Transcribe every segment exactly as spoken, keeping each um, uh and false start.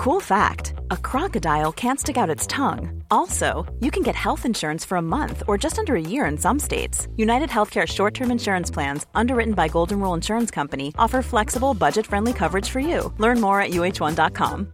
Cool fact, a crocodile can't stick out its tongue. Also, you can get health insurance for a month or just under a year in some states. United Healthcare short-term insurance plans, underwritten by Golden Rule Insurance Company, offer flexible, budget-friendly coverage for you. Learn more at U H one dot com.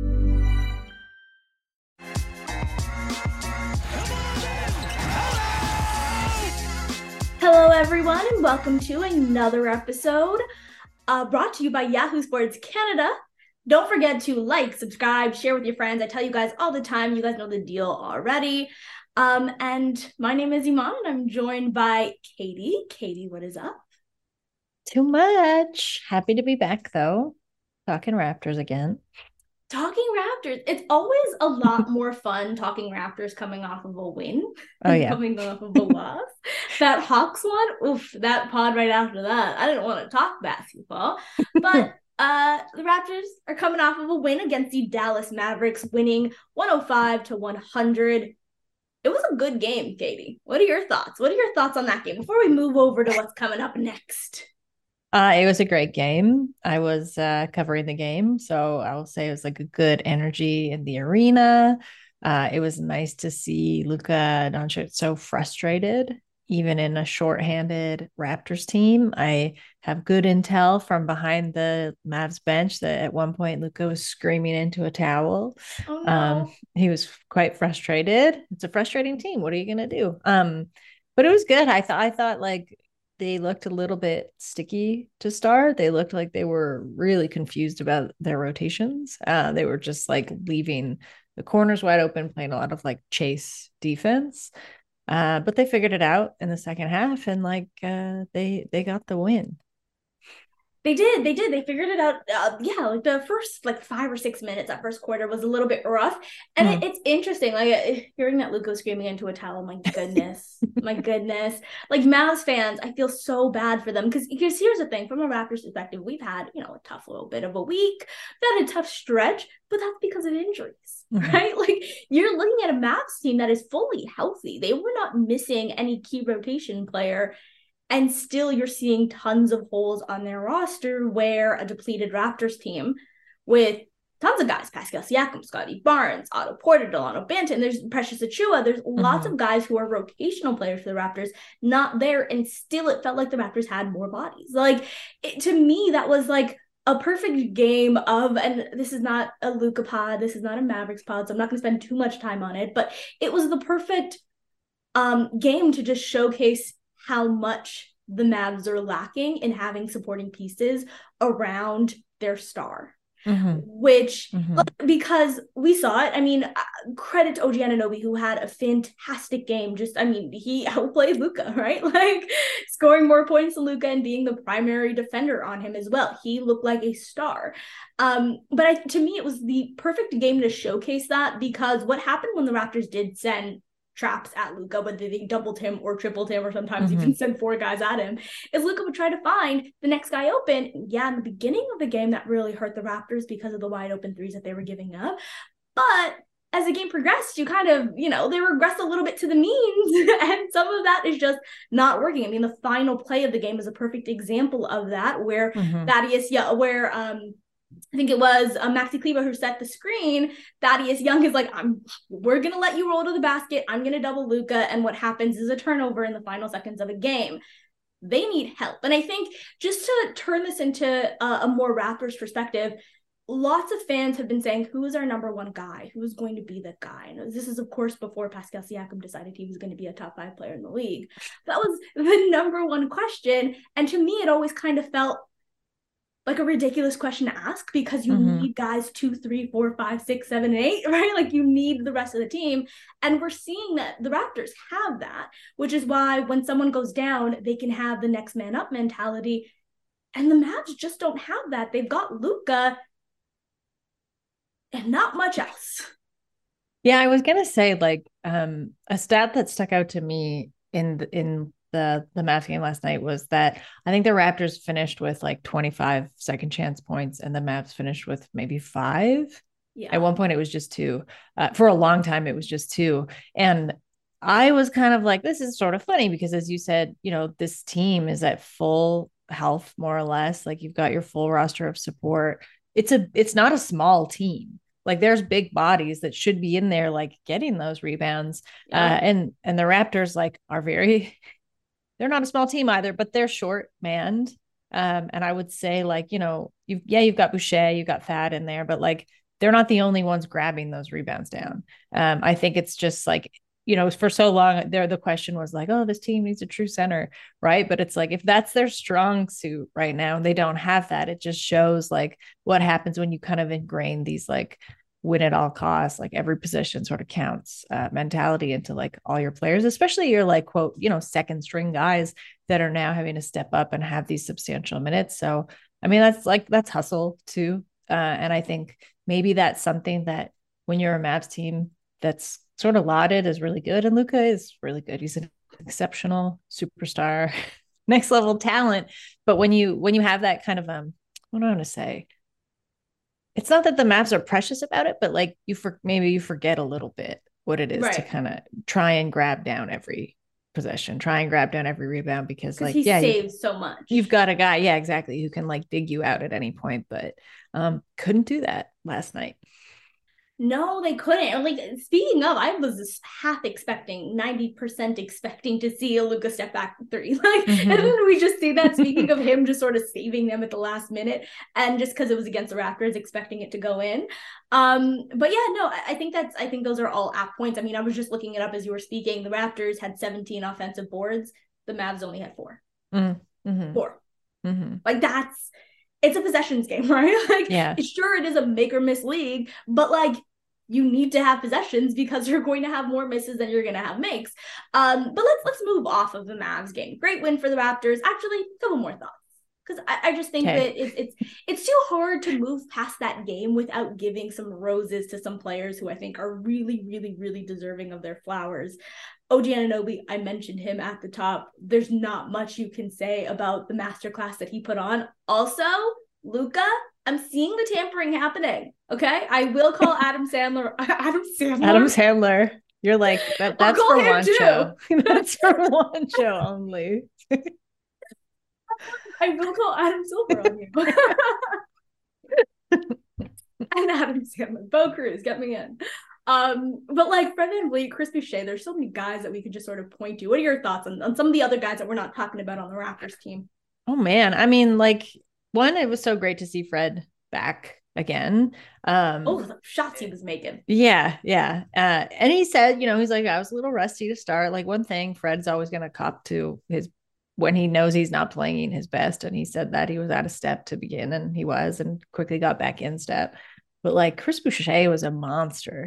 Hello, everyone, and welcome to another episode uh, brought to you by Yahoo Sports Canada. Don't forget to like, subscribe, share with your friends. I tell you guys all the time. You guys know the deal already. Um, and my name is Iman, and I'm joined by Katie. Katie, what is up? Too much. Happy to be back, though. Talking Raptors again. Talking Raptors. It's always a lot more fun talking Raptors coming off of a win Oh, than yeah. coming off of a loss. That Hawks one, oof, that pod right after that. I didn't want to talk basketball, but Uh, the Raptors are coming off of a win against the Dallas Mavericks, winning one oh five to one hundred. It was a good game, Katie. What are your thoughts? What are your thoughts on that game before we move over to what's coming up next? Uh, it was a great game. I was uh, covering the game, so I will say it was like a good energy in the arena. Uh, it was nice to see Luka Doncic so frustrated, even in a shorthanded Raptors team. I have good intel from behind the Mavs bench that at one point Luka was screaming into a towel. Oh, no. Um, he was quite frustrated. It's a frustrating team. What are you gonna do? Um, but it was good. I thought I thought like they looked a little bit sticky to start. They looked like they were really confused about their rotations. Uh, they were just like leaving the corners wide open, playing a lot of like chase defense. Uh, but they figured it out in the second half, and like uh, they they got the win. They did. They did. They figured it out. Uh, yeah, like the first like five or six minutes, that first quarter was a little bit rough, and Mm. it, it's interesting. Like hearing that Luka screaming into a towel. My goodness, my goodness. Like Mavs fans, I feel so bad for them because because here's the thing: from a Raptors perspective, we've had you know a tough little bit of a week, we've had a tough stretch, but that's because of injuries, Mhm. right? Like you're looking at a Mavs team that is fully healthy. They were not missing any key rotation player. And still you're seeing tons of holes on their roster where a depleted Raptors team with tons of guys, Pascal Siakam, Scotty Barnes, Otto Porter, Delano Banton, there's Precious Achua, there's lots Mhm. of guys who are rotational players for the Raptors, not there, and still it felt like the Raptors had more bodies. Like, it, to me, that was like a perfect game of, and this is not a Luka pod, this is not a Mavericks pod, so I'm not going to spend too much time on it, but it was the perfect um, game to just showcase how much the Mavs are lacking in having supporting pieces around their star. Mhm. Which, Mhm. like, because we saw it, I mean, uh, credit to O G Anunoby, who had a fantastic game. Just, I mean, he outplayed Luka, right? Like, scoring more points than Luka and being the primary defender on him as well. He looked like a star. Um, but I, to me, it was the perfect game to showcase that, because what happened when the Raptors did send traps at Luka, whether they doubled him or tripled him, or sometimes Mhm. even sent four guys at him, is Luka would try to find the next guy open. Yeah, in the beginning of the game, that really hurt the Raptors because of the wide open threes that they were giving up. But as the game progressed, you kind of, you know, they regressed a little bit to the means, and some of that is just not working. I mean, the final play of the game is a perfect example of that, where Mhm. Thaddeus, yeah, where um I think it was uh, Maxi Kleber who set the screen. Thaddeus Young is like, I'm, we're going to let you roll to the basket. I'm going to double Luka. And what happens is a turnover in the final seconds of a game. They need help. And I think just to turn this into a, a more Raptors perspective, lots of fans have been saying, who is our number one guy? Who is going to be the guy? And this is, of course, before Pascal Siakam decided he was going to be a top five player in the league. That was the number one question. And to me, it always kind of felt like a ridiculous question to ask, because you Mhm. need guys two, three, four, five, six, seven, eight, right? Like you need the rest of the team. And we're seeing that the Raptors have that, which is why when someone goes down, they can have the next man up mentality. And the Mavs just don't have that. They've got Luka and not much else. Yeah, I was gonna say like um a stat that stuck out to me in the, in the the Mavs game last night was that I think the Raptors finished with like twenty-five second chance points, and the Mavs finished with maybe five. Yeah. At one point, it was just two. Uh, for a long time, it was just two. And I was kind of like, this is sort of funny because, as you said, you know, this team is at full health, more or less. Like you've got your full roster of support. It's a, it's not a small team. Like there's big bodies that should be in there, like getting those rebounds. Yeah. Uh, and, and the Raptors like are very, they're not a small team either, but they're short manned. Um, and I would say like, you know, you've, yeah, you've got Boucher, you've got Thad in there, but like, they're not the only ones grabbing those rebounds down. Um, I think it's just like, you know, for so long there, the question was like, oh, this team needs a true center. Right. But it's like, if that's their strong suit right now, and they don't have that, it just shows like what happens when you kind of ingrain these like win at all costs, like every position sort of counts uh, mentality into like all your players, especially your like, quote, you know, second string guys that are now having to step up and have these substantial minutes. So, I mean, that's like, that's hustle too. Uh, and I think maybe that's something that when you're a Mavs team that's sort of lauded as really good, and Luka is really good. He's an exceptional superstar, next level talent. But when you when you have that kind of um, what do I want to say? It's not that the Mavs are precious about it, but like you for maybe you forget a little bit what it is Right. to kind of try and grab down every possession, try and grab down every rebound, because like he yeah, saves so much. You've got a guy, yeah, exactly, who can like dig you out at any point, but um, couldn't do that last night. No, they couldn't. Like, speaking of, I was half expecting, ninety percent expecting to see a Luka step back three. Like, mm-hmm. And then we just see that, speaking of him just sort of saving them at the last minute, and just because it was against the Raptors, expecting it to go in. Um, but yeah, no, I think that's, I think those are all apt points. I mean, I was just looking it up as you were speaking. The Raptors had seventeen offensive boards. The Mavs only had four. Mm-hmm. Four. Mm-hmm. Like, that's, it's a possessions game, right? Like, yeah. Sure, it is a make or miss league, but like, you need to have possessions because you're going to have more misses than you're going to have makes. Um, but let's let's move off of the Mavs game. Great win for the Raptors. Actually, a couple more thoughts, because I, I just think okay. that it's it's it's too hard to move past that game without giving some roses to some players who I think are really, really, really deserving of their flowers. O G Anunoby, I mentioned him at the top. There's not much you can say about the masterclass that he put on. Also, Luka, I'm seeing the tampering happening. Okay, I will call Adam Sandler. Adam Sandler. Adam Sandler. You're like that. That's for one too. show. That's for one show only. I will call Adam Silver on you. And Adam Sandler, Bo Cruz, get me in. Um, but like Fred VanVleet, Chris Boucher, there's so many guys that we could just sort of point to. What are your thoughts on, on some of the other guys that we're not talking about on the Raptors team? Oh man, I mean, like. One, it was so great to see Fred back again. Um, oh, the shots he was making. Yeah, yeah. Uh, and he said, you know, he's like, I was a little rusty to start. Like one thing, Fred's always going to cop to his when he knows he's not playing his best. And he said that he was out of step to begin, and he was, and quickly got back in step. But like Chris Boucher was a monster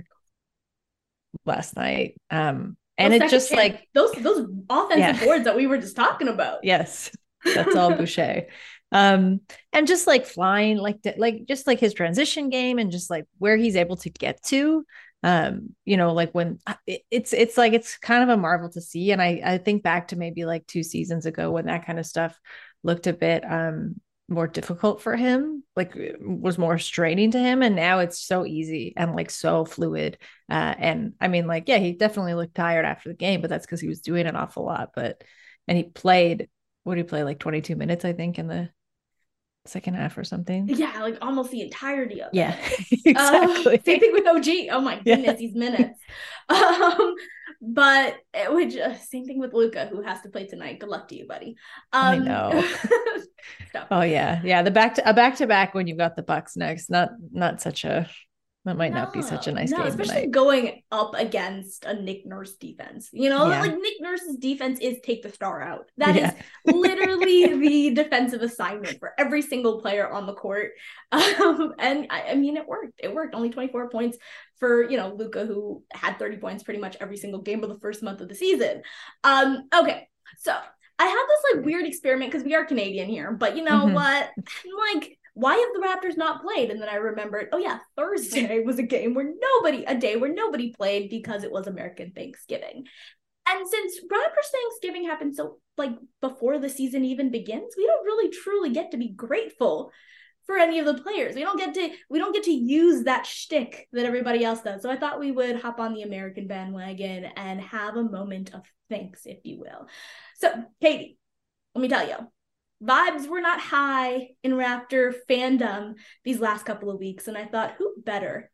last night. Um, and it just chance. like those those offensive yeah. boards that we were just talking about. Yes, that's all Boucher. Um, and just like flying, like, like just like his transition game and just like where he's able to get to, um, you know, like when it, it's, it's like, it's kind of a marvel to see. And I, I think back to maybe like two seasons ago when that kind of stuff looked a bit, um, more difficult for him, like was more straining to him. And now it's so easy and like so fluid. Uh, and I mean, like, yeah, he definitely looked tired after the game, but that's because he was doing an awful lot. But, and he played, what did he play? Like twenty-two minutes, I think, in the second half or something. Yeah, like almost the entirety of it. Yeah, exactly. Uh, same thing with O G. Oh my goodness, yeah. These minutes. Um, but which uh, same thing with Luka, who has to play tonight. Good luck to you, buddy. Um, I know. Oh yeah, yeah. The back to a back to back when you've got the Bucks next. Not not such a. That might no, not be such a nice no, game especially tonight. Going up against a Nick Nurse defense. You know, yeah. like Nick Nurse's defense is take the star out. That yeah. is literally the defensive assignment for every single player on the court. Um, and I, I mean, it worked. It worked. Only twenty-four points for, you know, Luka, who had thirty points pretty much every single game of the first month of the season. Um, okay, so I have this like weird experiment because we are Canadian here, but you know mm-hmm. what? I'm like, why have the Raptors not played? And then I remembered, oh yeah, Thursday was a game where nobody, a day where nobody played because it was American Thanksgiving. And since Raptors Thanksgiving happened so like before the season even begins, we don't really truly get to be grateful for any of the players. We don't get to, we don't get to use that shtick that everybody else does. So I thought we would hop on the American bandwagon and have a moment of thanks, if you will. So Katie, let me tell you, vibes were not high in Raptor fandom these last couple of weeks. And I thought, who better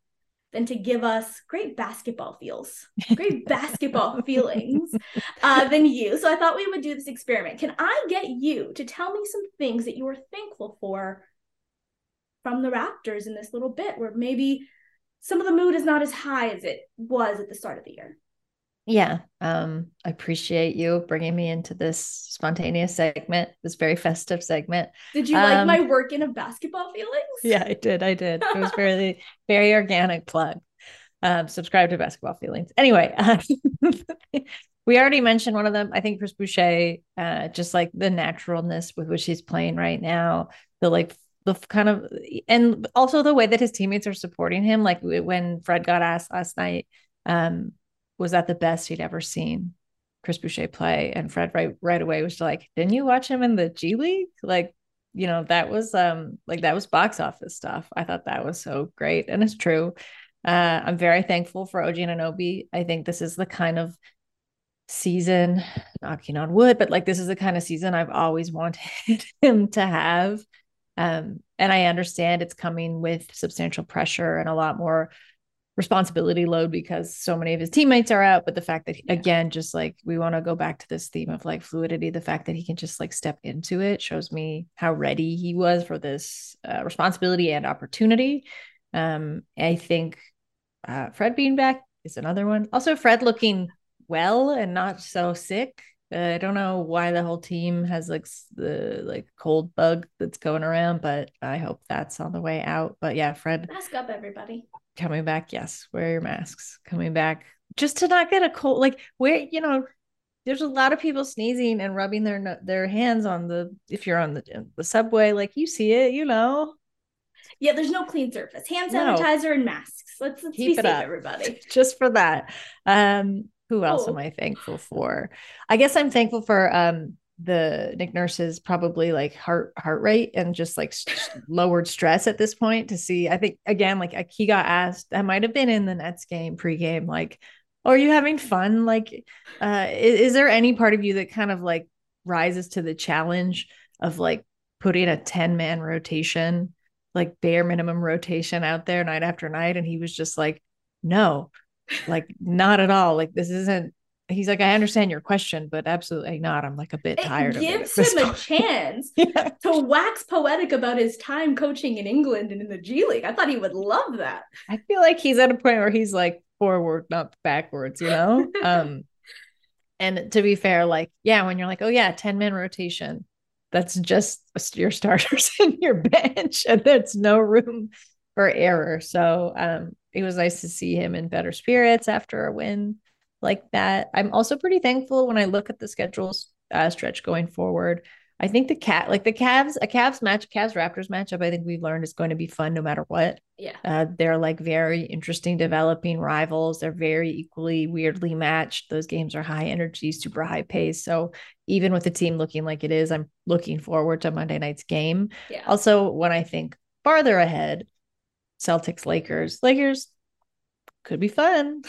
than to give us great basketball feels, great basketball feelings uh, than you. So I thought we would do this experiment. Can I get you to tell me some things that you are thankful for from the Raptors in this little bit where maybe some of the mood is not as high as it was at the start of the year? Yeah. Um, I appreciate you bringing me into this spontaneous segment, this very festive segment. Did you um, like my work in of basketball feelings? Yeah, I did. I did. It was very, very organic plug. Um, subscribe to Basketball Feelings. Anyway, uh, we already mentioned one of them. I think Chris Boucher, uh, just like the naturalness with which he's playing right now, the like the kind of, and also the way that his teammates are supporting him. Like when Fred got asked last night, um, was that the best he'd ever seen Chris Boucher play? And Fred right right away was like, didn't you watch him in the G League? Like, you know, that was um like that was box office stuff. I thought that was so great. And it's true. Uh, I'm very thankful for O G Anunoby. I think this is the kind of season, knocking on wood, but like this is the kind of season I've always wanted him to have. Um, and I understand it's coming with substantial pressure and a lot more responsibility load because so many of his teammates are out. But the fact that, yeah. again, just like we want to go back to this theme of like fluidity, the fact that he can just like step into it shows me how ready he was for this uh, responsibility and opportunity. Um, I think uh, Fred being back is another one. Also, Fred looking well and not so sick. Uh, I don't know why the whole team has like the like cold bug that's going around, but I hope that's on the way out. But yeah, Fred. Mask up, everybody. Coming back, yes. Wear your masks. Coming back just to not get a cold. Like where, you know, there's a lot of people sneezing and rubbing their their hands on the, if you're on the, the subway, like you see it, you know. Yeah, there's no clean surface. Hand sanitizer no. and masks. Let's, let's Keep be safe, up. everybody. Just for that. Um, who else oh. am I thankful for? I guess I'm thankful for um the Nick Nurse's probably like heart heart rate and just like st- lowered stress at this point to see. I think again, like he got asked, that might have been in the Nets game pregame, like, oh, are you having fun? Like, uh, is, is there any part of you that kind of like rises to the challenge of like putting a ten man rotation, like bare minimum rotation out there night after night? And he was just like, no, like not at all. Like this isn't. He's like, I understand your question, but absolutely not. I'm like a bit it tired of it. Gives him a chance yeah. to wax poetic about his time coaching in England and in the G League. I thought he would love that. I feel like he's at a point where he's like forward, not backwards, you know? um, and to be fair, like, yeah, when you're like, oh yeah, ten man rotation, that's just your starters and your bench, and there's no room for error. So um, it was nice to see him in better spirits after a win like that. I'm also pretty thankful when I look at the schedules uh, stretch going forward. I think the cat, like the Cavs, a Cavs match, Cavs Raptors matchup, I think we've learned is going to be fun no matter what. Yeah. Uh, they're like very interesting developing rivals. They're very equally weirdly matched. Those games are high energy, super high pace. So even with the team looking like it is, I'm looking forward to Monday night's game. Yeah. Also, when I think farther ahead, Celtics, Lakers, Lakers could be fun.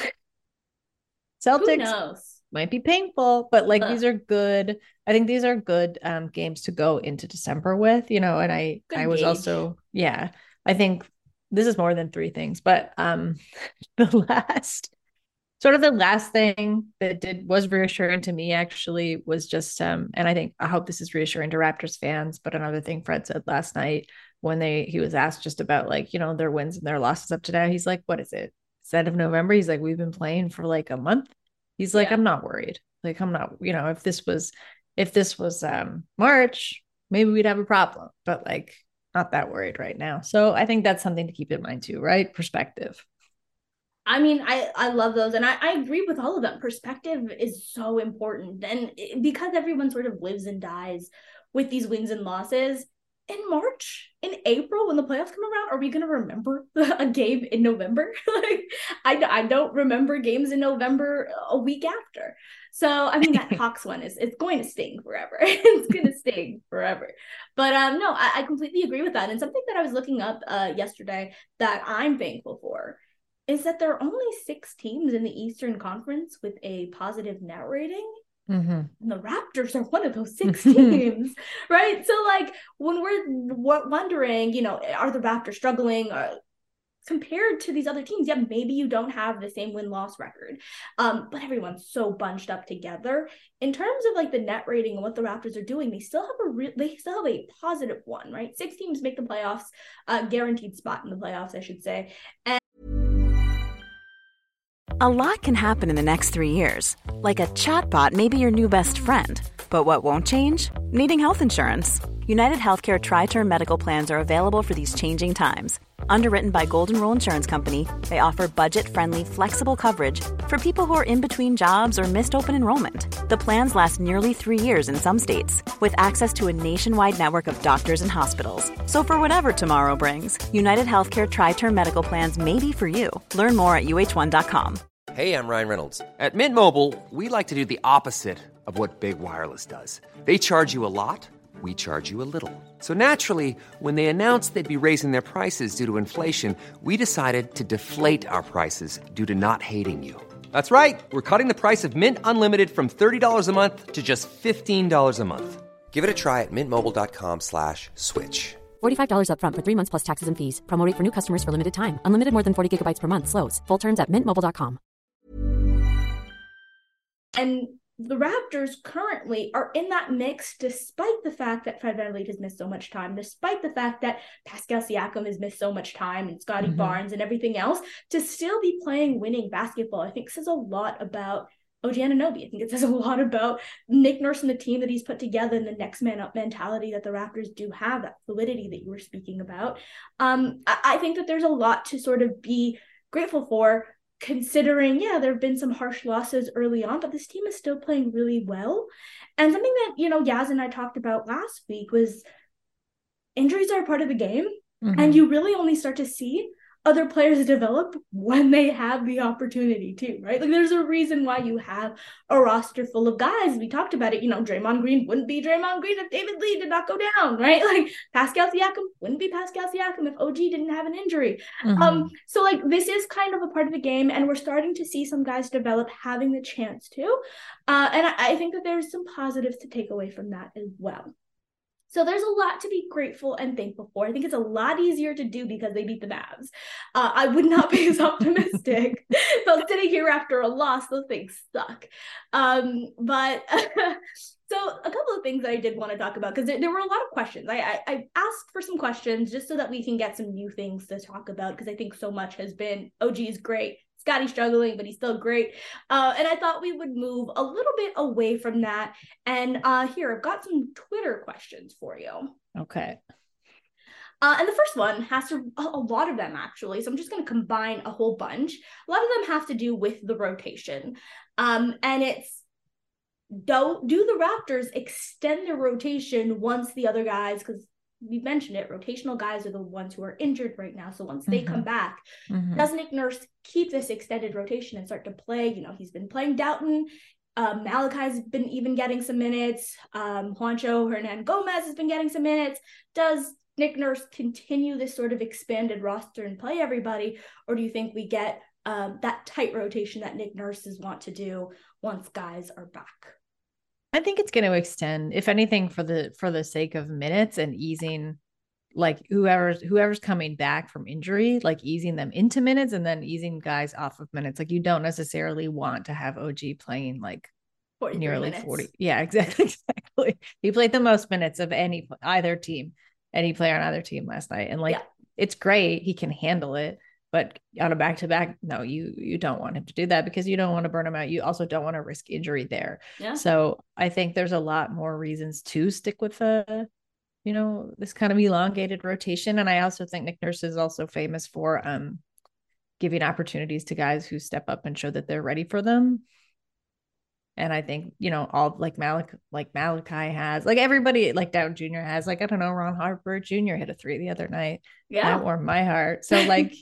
Celtics might be painful, but like uh. these are good. I think these are good um, games to go into December with, you know, and I, good I was gauge. also, yeah, I think this is more than three things, but um, the last, sort of the last thing that did was reassuring to me actually was just, um, and I think, I hope this is reassuring to Raptors fans, but another thing Fred said last night when they, he was asked just about like, you know, their wins and their losses up to now, he's like, what is it? End of November, he's like, we've been playing for like a month. He's like, yeah. I'm not worried. Like, I'm not, you know, if this was, if this was um March, maybe we'd have a problem, but like, not that worried right now. So I think that's something to keep in mind too, right? Perspective. I mean, I, I love those. And I, I agree with all of them. Perspective is so important. And it, because everyone sort of lives and dies with these wins and losses, in March, in April, when the playoffs come around, are we going to remember a game in November? like, I, I don't remember games in November a week after. So, I mean, that Hawks one is it's going to sting forever. it's going to sting forever. But um, no, I, I completely agree with that. And something that I was looking up uh, yesterday that I'm thankful for is that there are only six teams in the Eastern Conference with a positive net rating. Mm-hmm. And the Raptors are one of those six teams, right? So, like, when we're w- wondering, you know, are the Raptors struggling? Or, compared to these other teams, yeah, maybe you don't have the same win-loss record, um, but everyone's so bunched up together. In terms of like the net rating and what the Raptors are doing, they still have a re- they still have a positive one, right? Six teams make the playoffs, uh, guaranteed spot in the playoffs, I should say. And A lot can happen in the next three years. Like a chatbot may be your new best friend. But what won't change? Needing health insurance. United Healthcare Tri-Term Medical Plans are available for these changing times. Underwritten by Golden Rule Insurance Company, they offer budget-friendly, flexible coverage for people who are in between jobs or missed open enrollment. The plans last nearly three years in some states, with access to a nationwide network of doctors and hospitals. So for whatever tomorrow brings, United Healthcare Tri-Term Medical Plans may be for you. Learn more at U H one dot com. Hey, I'm Ryan Reynolds. At Mint Mobile, we like to do the opposite of what Big Wireless does. They charge you a lot, we charge you a little. So naturally, when they announced they'd be raising their prices due to inflation, we decided to deflate our prices due to not hating you. That's right. We're cutting the price of Mint Unlimited from thirty dollars a month to just fifteen dollars a month. Give it a try at mintmobile.com slash switch. forty-five dollars up front for three months plus taxes and fees. Promo rate for new customers for limited time. Unlimited more than forty gigabytes per month. Slows full terms at mint mobile dot com. And the Raptors currently are in that mix, despite the fact that Fred VanVleet has missed so much time, despite the fact that Pascal Siakam has missed so much time, and Scotty mm-hmm. Barnes and everything else, to still be playing winning basketball, I think says a lot about O G Anunoby. I think it says a lot about Nick Nurse and the team that he's put together, and the next man up mentality that the Raptors do have, that fluidity that you were speaking about. Um, I, I think that there's a lot to sort of be grateful for, considering, yeah, there have been some harsh losses early on, but this team is still playing really well. And something that, you know, Yaz and I talked about last week was injuries are a part of the game. Mm-hmm. And you really only start to see other players develop when they have the opportunity to, right? Like, there's a reason why you have a roster full of guys. We talked about it, you know, Draymond Green wouldn't be Draymond Green if David Lee did not go down, right? Like, Pascal Siakam wouldn't be Pascal Siakam if O G didn't have an injury. Mm-hmm. Um, so, like, this is kind of a part of the game, and we're starting to see some guys develop having the chance to. Uh, and I, I think that there's some positives to take away from that as well. So there's a lot to be grateful and thankful for. I think it's a lot easier to do because they beat the Mavs. Uh, I would not be as optimistic. So sitting here after a loss, those things suck. Um, but so a couple of things I did want to talk about, because there, there were a lot of questions. I, I, I asked for some questions just so that we can get some new things to talk about, because I think so much has been, O G is great, Scotty's struggling, but he's still great. Uh, and I thought we would move a little bit away from that. And uh, here, I've got some Twitter questions for you. Okay. Uh, and the first one has to, a lot of them actually, so I'm just going to combine a whole bunch. A lot of them have to do with the rotation. Um, and it's, do, do the Raptors extend their rotation once the other guys, because we mentioned it, rotational guys are the ones who are injured right now. So once they mm-hmm. come back, mm-hmm. does Nick Nurse keep this extended rotation and start to play? You know, he's been playing Doughton. Um, Malachi's been even getting some minutes. Um, Juancho Hernan Gomez has been getting some minutes. Does Nick Nurse continue this sort of expanded roster and play everybody? Or do you think we get um, that tight rotation that Nick Nurses want to do once guys are back? I think it's going to extend, if anything, for the for the sake of minutes and easing, like whoever's whoever's coming back from injury, like easing them into minutes and then easing guys off of minutes. Like, you don't necessarily want to have O G playing like nearly minutes. forty. Yeah, exactly, exactly. He played the most minutes of any either team, any player on either team last night, and like yeah. it's great. He can handle it. But on a back-to-back, no, you you don't want him to do that, because you don't want to burn him out. You also don't want to risk injury there. Yeah. So I think there's a lot more reasons to stick with a, you know, this kind of elongated rotation. And I also think Nick Nurse is also famous for um giving opportunities to guys who step up and show that they're ready for them. And I think, you know, all like Malik, like Malachi has, like everybody, like Down Junior has, like, I don't know, Ron Harper Junior hit a three the other night. Yeah. That warmed my heart. So like,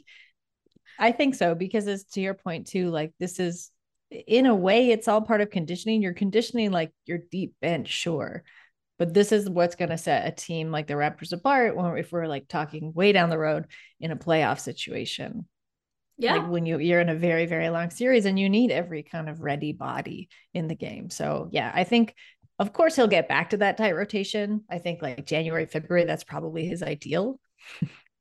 I think so, because it's to your point too, like this is, in a way, it's all part of conditioning. You're conditioning like your deep bench, sure. But this is what's going to set a team like the Raptors apart when, if we're like talking way down the road in a playoff situation. Yeah. Like when you, you're in a very, very long series and you need every kind of ready body in the game. So yeah, I think, of course, he'll get back to that tight rotation. I think like January, February, that's probably his ideal.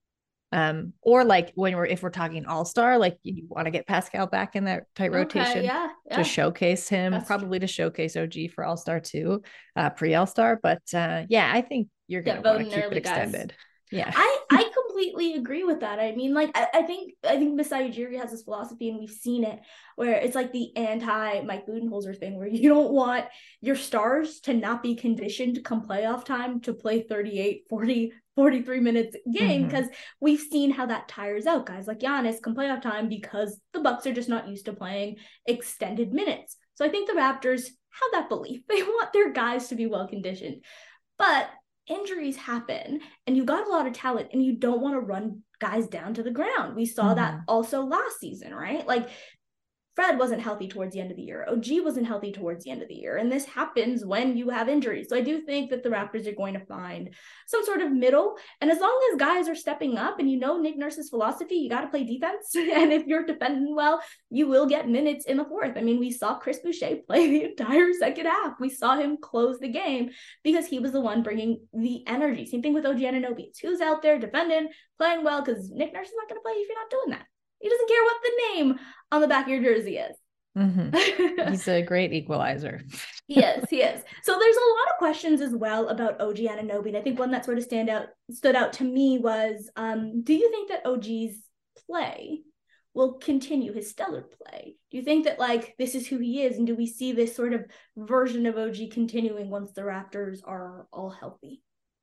Um, or like when we're if we're talking all-star, like you want to get Pascal back in that tight rotation okay, yeah, yeah. to showcase him, That's probably to showcase O G for all-star too, uh, pre-all-star. But uh, yeah, I think you're gonna want to keep it extended. Guys. Yeah. I, I completely agree with that. I mean, like, I, I think I think Masai Ujiri has this philosophy, and we've seen it, where it's like the anti-Mike Budenholzer thing, where you don't want your stars to not be conditioned come playoff time to play thirty-eight, forty, forty-three minutes a game, because mm-hmm. we've seen how that tires out guys like Giannis come playoff time because the Bucks are just not used to playing extended minutes. So I think the Raptors have that belief. They want their guys to be well-conditioned. But injuries happen, and you got a lot of talent, and you don't want to run guys down to the ground. We saw mm-hmm. that also last season, right? Like Fred wasn't healthy towards the end of the year. O G wasn't healthy towards the end of the year. And this happens when you have injuries. So I do think that the Raptors are going to find some sort of middle. And as long as guys are stepping up, and you know Nick Nurse's philosophy, you got to play defense. And if you're defending well, you will get minutes in the fourth. I mean, we saw Chris Boucher play the entire second half. We saw him close the game because he was the one bringing the energy. Same thing with O G Anunoby. It's who's out there defending, playing well, because Nick Nurse is not going to play if you're not doing that. He doesn't care what the name on the back of your jersey is. Mm-hmm. He's a great equalizer. He is, he is. So there's a lot of questions as well about O G Anunoby. And I think one that sort of stand out, stood out to me was, um, do you think that O G's play will continue, his stellar play? Do you think that, like, this is who he is? And do we see this sort of version of O G continuing once the Raptors are all healthy?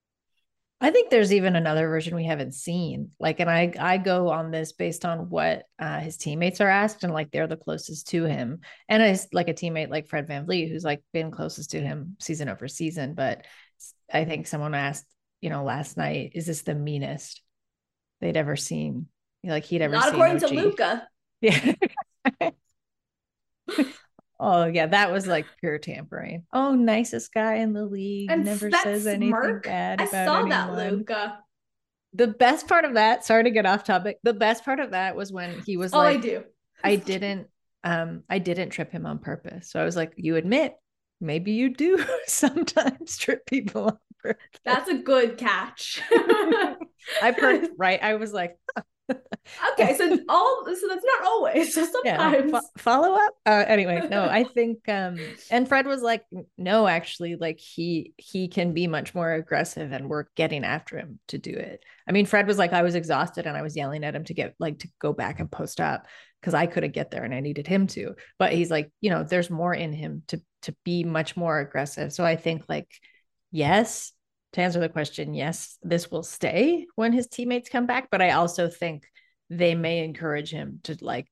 I think there's even another version we haven't seen. Like, and I, I go on this based on what uh, his teammates are asked, and like, they're the closest to him. And it's like a teammate like Fred VanVleet, who's like been closest to him season over season. But I think someone asked, you know, last night, is this the meanest they'd ever seen? Like he'd ever Not seen according O G. To Luka. Yeah. Oh yeah, that was like pure tampering. Oh, nicest guy in the league, and never says anything smirk, bad about I saw anyone. That, Luka. The best part of that, sorry to get off topic. The best part of that was when he was oh, like, I do. I didn't, um, I didn't trip him on purpose. So I was like, you admit, maybe you do sometimes trip people on purpose. That's a good catch. I per- right. I was like, huh. Okay, so all so that's not always, so sometimes yeah, fo- follow up uh anyway no I think um and Fred was like, no, actually, like he he can be much more aggressive, and we're getting after him to do it. I mean, Fred was like, I was exhausted and I was yelling at him to get like to go back and post up because I couldn't get there and I needed him to, but he's like, you know, there's more in him to to be much more aggressive. So I think, like, yes, to answer the question, yes, this will stay when his teammates come back. But I also think they may encourage him to like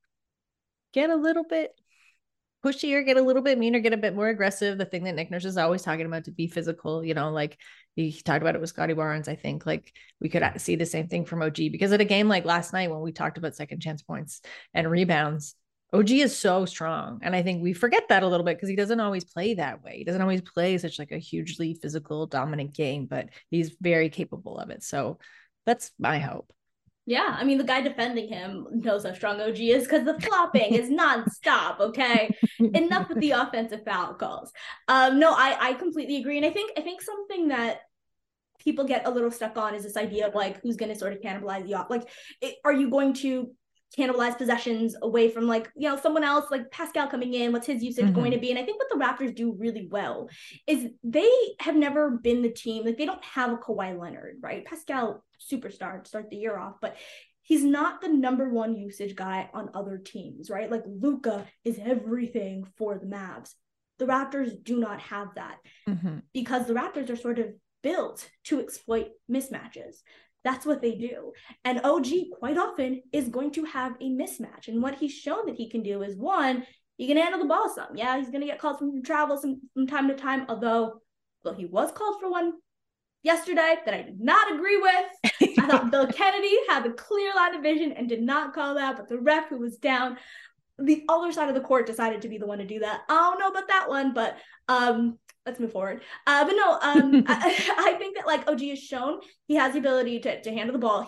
get a little bit pushier, get a little bit meaner, get a bit more aggressive. The thing that Nick Nurse is always talking about, to be physical, you know, like he talked about it with Scotty Barnes. I think like we could see the same thing from O G, because at a game like last night when we talked about second chance points and rebounds, O G is so strong. And I think we forget that a little bit because he doesn't always play that way. He doesn't always play such like a hugely physical, dominant game, but he's very capable of it. So that's my hope. Yeah, I mean, the guy defending him knows how strong O G is because the flopping is nonstop, okay? Enough with the offensive foul calls. Um, no, I, I completely agree. And I think I think something that people get a little stuck on is this idea of like, who's going to sort of cannibalize the off. Like, it, are you going to cannibalize possessions away from like, you know, someone else, like Pascal coming in? What's his usage mm-hmm. going to be? And I think what the Raptors do really well is they have never been the team, like they don't have a Kawhi Leonard, right? Pascal, superstar to start the year off, but he's not the number one usage guy on other teams, right? Like Luka is everything for the Mavs. The Raptors do not have that mm-hmm. because the Raptors are sort of built to exploit mismatches. That's what they do. And O G quite often is going to have a mismatch. And what he's shown that he can do is, one, he can handle the ball some. Yeah, he's going to get called from travel some, from time to time, although, well, he was called for one yesterday that I did not agree with. I thought Bill Kennedy had the clear line of vision and did not call that, but the ref who was down the other side of the court decided to be the one to do that. I don't know about that one, but um, let's move forward. Uh, but no, um, I, I think that like O G has shown he has the ability to, to handle the ball. He's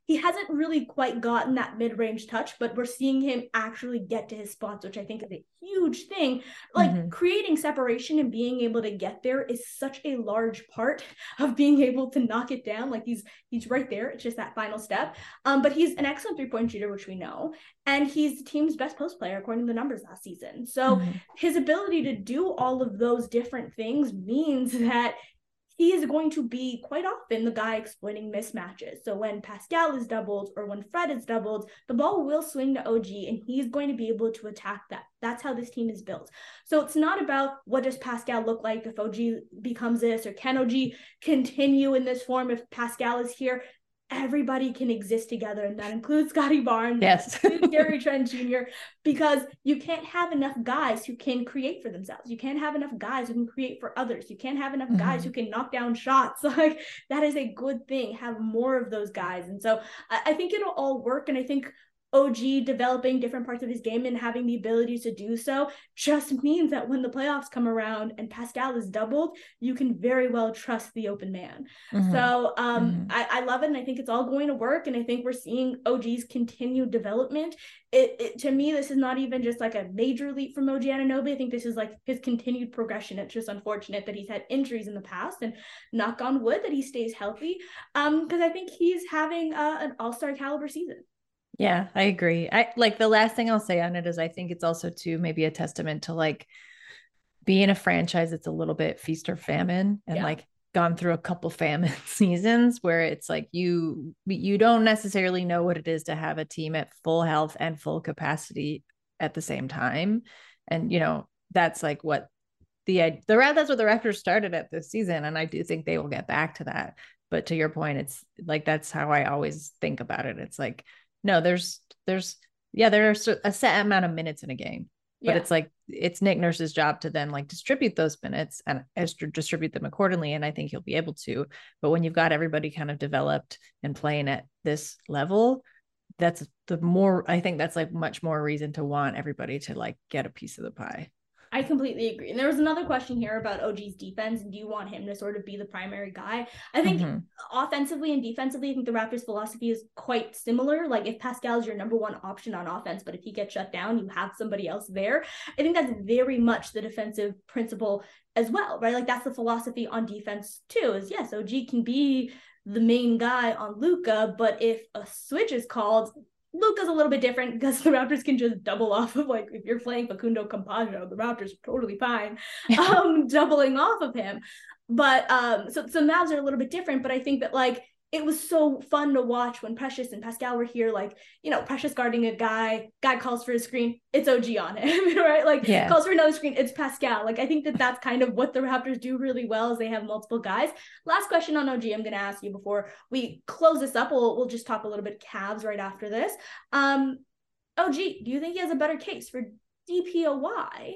he hasn't really quite gotten that mid-range touch, but we're seeing him actually get to his spots, which I think is a huge thing. Like mm-hmm. creating separation and being able to get there is such a large part of being able to knock it down. Like he's he's right there. It's just that final step. Um, but he's an excellent three-point shooter, which we know. And he's the team's best post player, according to the numbers last season. So mm-hmm. his ability to do all of those different things means that he is going to be quite often the guy exploiting mismatches. So when Pascal is doubled or when Fred is doubled, the ball will swing to O G and he's going to be able to attack that. That's how this team is built. So it's not about what does Pascal look like if O G becomes this, or can O G continue in this form if Pascal is here. Everybody can exist together, and that includes Scottie Barnes, yes, Gary Trent Junior, because you can't have enough guys who can create for themselves. You can't have enough guys who can create for others. You can't have enough mm-hmm. guys who can knock down shots. Like that is a good thing. Have more of those guys. And so I, I think it'll all work. And I think O G developing different parts of his game and having the ability to do so just means that when the playoffs come around and Pascal is doubled, you can very well trust the open man. Mm-hmm. So um, mm-hmm. I, I love it. And I think it's all going to work. And I think we're seeing O G's continued development. It, it to me, this is not even just like a major leap from O G Anunoby. I think this is like his continued progression. It's just unfortunate that he's had injuries in the past, and knock on wood that he stays healthy. Um, because I think he's having uh, an all-star caliber season. Yeah, I agree. I like the last thing I'll say on it is I think it's also too maybe a testament to like being a franchise that's a little bit feast or famine, and yeah. like gone through a couple famine seasons where it's like you you don't necessarily know what it is to have a team at full health and full capacity at the same time. And you know, that's like what the the that's what the Raptors started at this season, and I do think they will get back to that. But to your point, it's like that's how I always think about it. It's like No, there's, there's, yeah, there's a set amount of minutes in a game, but yeah. it's like, it's Nick Nurse's job to then like distribute those minutes and distribute them accordingly. And I think he'll be able to, but when you've got everybody kind of developed and playing at this level, that's the more, I think that's like much more reason to want everybody to like get a piece of the pie. I completely agree. And there was another question here about O G's defense. Do you want him to sort of be the primary guy? I think mm-hmm. offensively and defensively, I think the Raptors' philosophy is quite similar. Like if Pascal is your number one option on offense, but if he gets shut down, you have somebody else there. I think that's very much the defensive principle as well, right? Like that's the philosophy on defense too, is yes, O G can be the main guy on Luka, but if a switch is called, Luka's a little bit different because the Raptors can just double off of, like, if you're playing Facundo Campazzo, the Raptors are totally fine um, doubling off of him. But um, so, so Mavs are a little bit different, but I think that, like, it was so fun to watch when Precious and Pascal were here, like, you know, Precious guarding a guy, guy calls for a screen, it's O G on him, right? Like, yeah. calls for another screen, it's Pascal. Like, I think that that's kind of what the Raptors do really well, is they have multiple guys. Last question on O G I'm going to ask you before we close this up. We'll, we'll just talk a little bit Cavs right after this. Um, O G, do you think he has a better case for D P O Y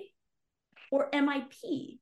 or M I P?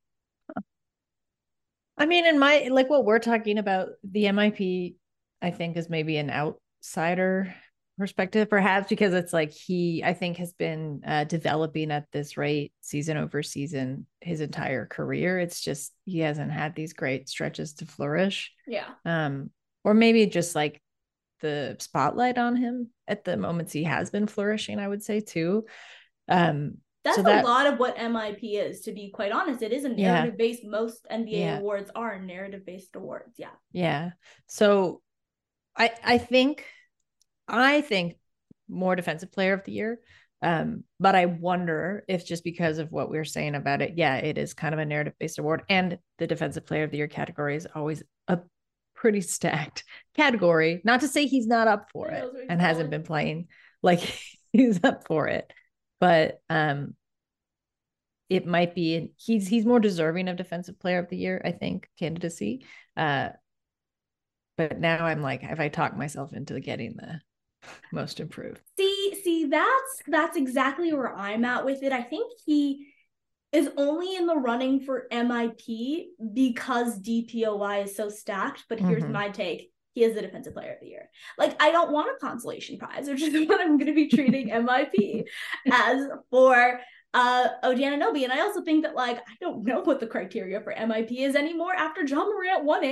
I mean, in my, like what we're talking about, the M I P, I think is maybe an outsider perspective, perhaps, because it's like he, I think, has been uh, developing at this rate season over season his entire career. It's just he hasn't had these great stretches to flourish. Yeah. Um, or maybe just like the spotlight on him at the moments he has been flourishing, I would say too. Um, That's so a that, lot of what M I P is, to be quite honest. It is a narrative-based, yeah. most N B A yeah. awards are narrative-based awards. Yeah. Yeah. So I I think I think more defensive player of the year. Um, but I wonder if just because of what we were saying about it, yeah, it is kind of a narrative-based award. And the defensive player of the year category is always a pretty stacked category. Not to say he's not up for it and hasn't been playing like he's up for it. But um, it might be he's he's more deserving of defensive player of the year, I think, candidacy. Uh, but now I'm like, have I talked myself into getting the most improved? See, see, that's that's exactly where I'm at with it. I think he is only in the running for M I P because D P O Y is so stacked. But here's mm-hmm. my take. He is the defensive player of the year. Like, I don't want a consolation prize, which is what I'm going to be treating M I P as for uh, O G Anunoby. And I also think that, like, I don't know what the criteria for M I P is anymore after John Morant won it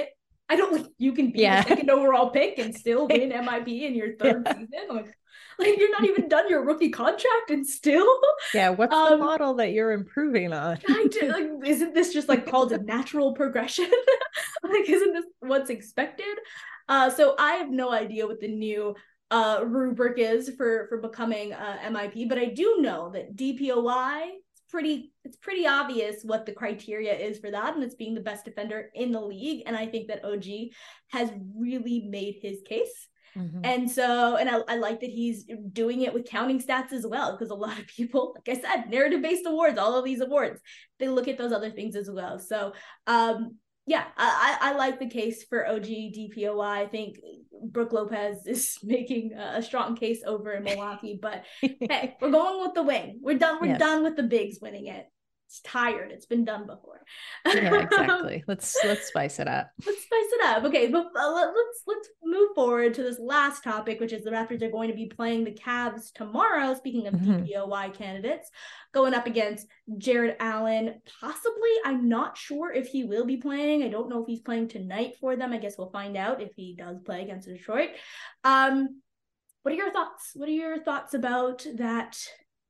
I don't like you can be Yeah. the second overall pick and still win M I P in your third Yeah. season. Like, like you're not even done your rookie contract and still. Yeah, what's um, the model that you're improving on? I do, like, isn't this just like called a natural progression? Like, isn't this what's expected? Uh, so I have no idea what the new uh rubric is for for becoming uh, M I P, but I do know that D P O Y, it's pretty it's pretty obvious what the criteria is for that, and it's being the best defender in the league. And I think that O G has really made his case. Mm-hmm. And so, and I, I like that he's doing it with counting stats as well, because a lot of people, like I said, narrative-based awards, all of these awards, they look at those other things as well. So, um, yeah, I, I like the case for O G D P O Y. I think Brooke Lopez is making a strong case over in Milwaukee, but hey, we're going with the wing. We're done. We're yes. done with the bigs winning it. It's tired. It's been done before. Yeah, exactly. let's let's spice it up. Let's spice it up. Okay, but uh, let's let's move forward to this last topic, which is the Raptors are going to be playing the Cavs tomorrow. Speaking of mm-hmm. D P O Y candidates, going up against Jarrett Allen. Possibly, I'm not sure if he will be playing. I don't know if he's playing tonight for them. I guess we'll find out if he does play against Detroit. Um, what are your thoughts? What are your thoughts about that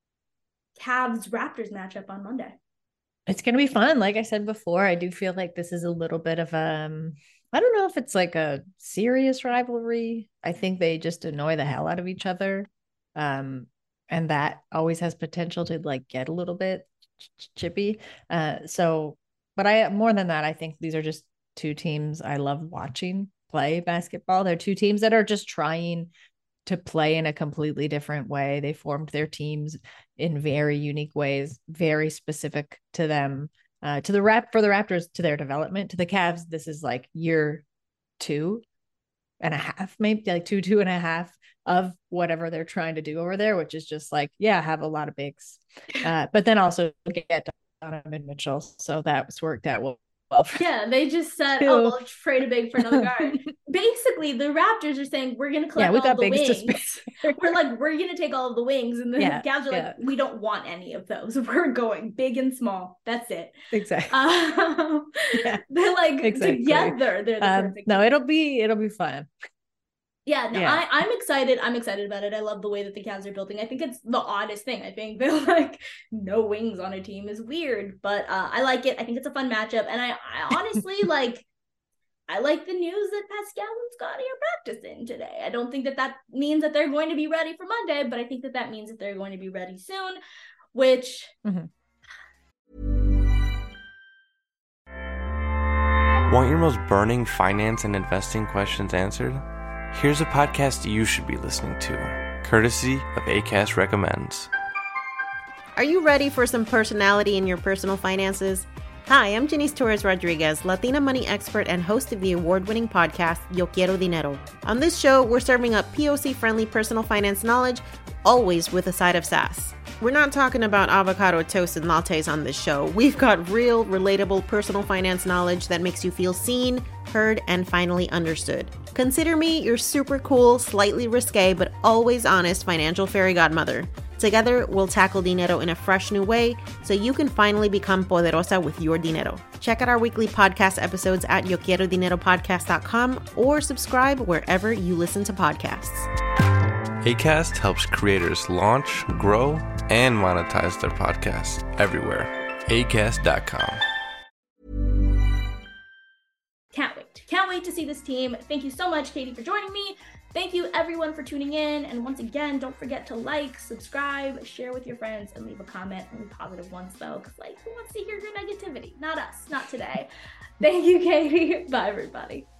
Cavs Raptors matchup on Monday? It's going to be fun. Like I said before, I do feel like this is a little bit of um I don't know if it's like a serious rivalry. I think they just annoy the hell out of each other. Um, and that always has potential to like get a little bit ch- chippy. Uh, so, but I, more than that, I think these are just two teams I love watching play basketball. They're two teams that are just trying to play in a completely different way. They formed their teams in very unique ways, very specific to them, uh, to the rap for the Raptors, to their development. To the Cavs, this is like year two and a half, maybe like two, two and a half of whatever they're trying to do over there, which is just like, yeah, have a lot of bigs, uh, but then also get Donovan Mitchell. So that was worked out well. Well, yeah, they just said, oh, well, let's trade a big for another guard. Basically, the Raptors are saying, we're going to collect yeah, we all got the bigs wings. We're like, we're going to take all of the wings. And the yeah, Cavs are yeah. like, we don't want any of those. We're going big and small. That's it. Exactly. Um, yeah. They're like exactly. together. They're the um, perfect no, it'll be, it'll be fun. Yeah, no, yeah. I, I'm excited. I'm excited about it. I love the way that the Cavs are building. I think it's the oddest thing. I think they're like no wings on a team is weird, but uh, I like it. I think it's a fun matchup. And I, I honestly like, I like the news that Pascal and Scotty are practicing today. I don't think that that means that they're going to be ready for Monday, but I think that that means that they're going to be ready soon, which... Mm-hmm. Want your most burning finance and investing questions answered? Here's a podcast you should be listening to, courtesy of Acast Recommends. Are you ready for some personality in your personal finances? Hi, I'm Janice Torres Rodriguez, Latina money expert and host of the award-winning podcast, Yo Quiero Dinero. On this show, we're serving up P O C-friendly personal finance knowledge, always with a side of sass. We're not talking about avocado toast and lattes on this show. We've got real, relatable personal finance knowledge that makes you feel seen, heard, and finally understood. Consider me your super cool, slightly risque, but always honest financial fairy godmother. Together, we'll tackle dinero in a fresh new way so you can finally become poderosa with your dinero. Check out our weekly podcast episodes at yo quiero dinero podcast dot com or subscribe wherever you listen to podcasts. Acast helps creators launch, grow, and monetize their podcasts everywhere. acast dot com. Can't wait. Can't wait to see this team. Thank you so much, Katie, for joining me. Thank you, everyone, for tuning in. And once again, don't forget to like, subscribe, share with your friends, and leave a comment. Only positive ones, though, because, like, who wants to hear your negativity? Not us. Not today. Thank you, Katie. Bye, everybody.